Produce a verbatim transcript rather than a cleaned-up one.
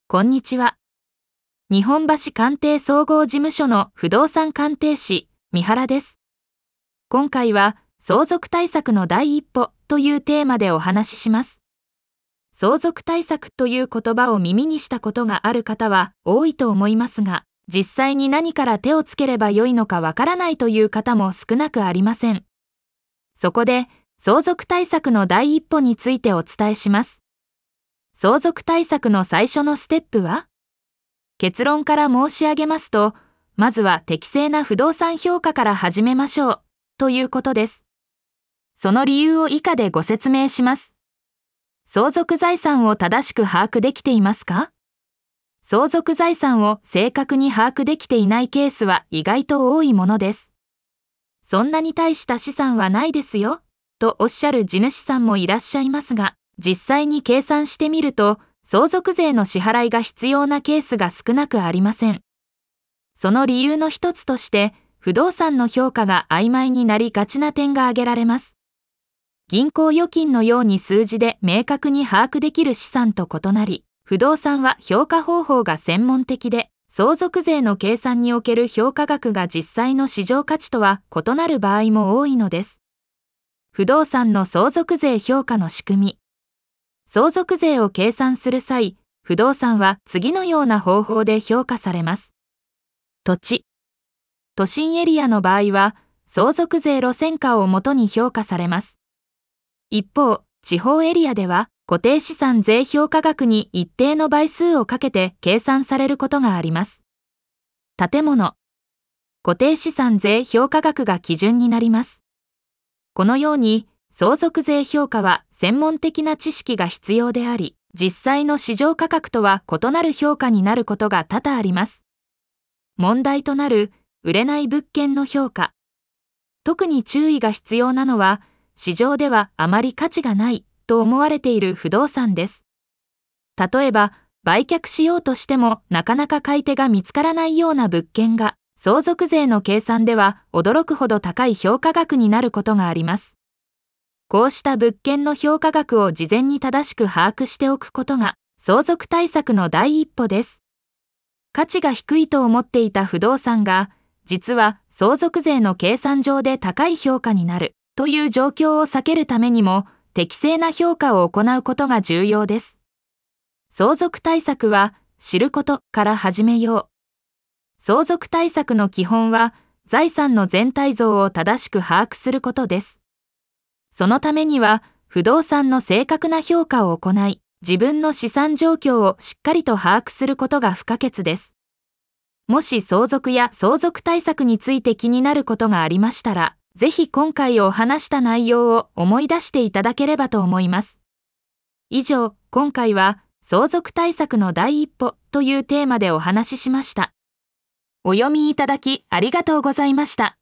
こんにちは。日本橋鑑定総合事務所の不動産鑑定士、三原です。今回は、相続対策の第一歩というテーマでお話しします。相続対策という言葉を耳にしたことがある方は多いと思いますが、実際に何から手をつければよいのかわからないという方も少なくありません。そこで、相続対策の第一歩についてお伝えします。相続対策の最初のステップは？結論から申し上げますと、まずは適正な不動産評価から始めましょう、ということです。その理由を以下でご説明します。相続財産を正しく把握できていますか？相続財産を正確に把握できていないケースは意外と多いものです。そんなに大した資産はないですよ、とおっしゃる地主さんもいらっしゃいますが、実際に計算してみると、相続税の支払いが必要なケースが少なくありません。その理由の一つとして、不動産の評価が曖昧になりがちな点が挙げられます。銀行預金のように数字で明確に把握できる資産と異なり、不動産は評価方法が専門的で、相続税の計算における評価額が実際の市場価値とは異なる場合も多いのです。不動産の相続税評価の仕組み。相続税を計算する際、不動産は次のような方法で評価されます。土地。都心エリアの場合は、相続税路線価をもとに評価されます。一方、地方エリアでは、固定資産税評価額に一定の倍数をかけて計算されることがあります。建物。固定資産税評価額が基準になります。このように、相続税評価は専門的な知識が必要であり、実際の市場価格とは異なる評価になることが多々あります。問題となる売れない物件の評価。特に注意が必要なのは、市場ではあまり価値がないと思われている不動産です。例えば、売却しようとしてもなかなか買い手が見つからないような物件が、相続税の計算では驚くほど高い評価額になることがあります。こうした物件の評価額を事前に正しく把握しておくことが、相続対策の第一歩です。価値が低いと思っていた不動産が、実は相続税の計算上で高い評価になるという状況を避けるためにも、適正な評価を行うことが重要です。相続対策は、知ることから始めよう。相続対策の基本は、財産の全体像を正しく把握することです。そのためには、不動産の正確な評価を行い、自分の資産状況をしっかりと把握することが不可欠です。もし相続や相続対策について気になることがありましたら、ぜひ今回お話した内容を思い出していただければと思います。以上、今回は相続対策の第一歩というテーマでお話ししました。お読みいただきありがとうございました。